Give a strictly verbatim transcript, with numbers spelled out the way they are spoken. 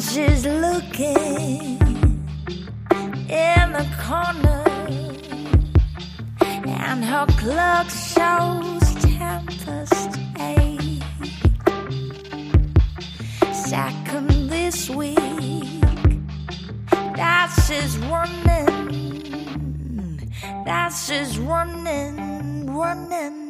she's looking in the corner, and her clock shows ten past eight. Second this week that she's running, that she's running, running.